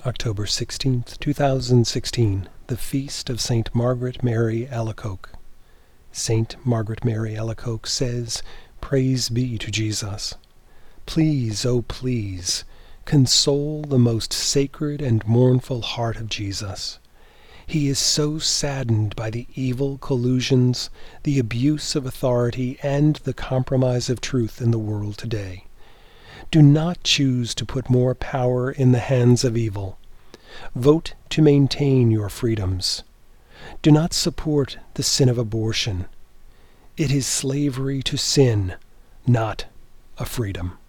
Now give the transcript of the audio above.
October 16th, 2016, the Feast of St. Margaret Mary Alacoque. St. Margaret Mary Alacoque says, "Praise be to Jesus. Please, oh please, console the most sacred and mournful heart of Jesus. He is so saddened by the evil collusions, the abuse of authority, and the compromise of truth in the world today. Do not choose to put more power in the hands of evil. Vote to maintain your freedoms. Do not support the sin of abortion. It is slavery to sin, not a freedom."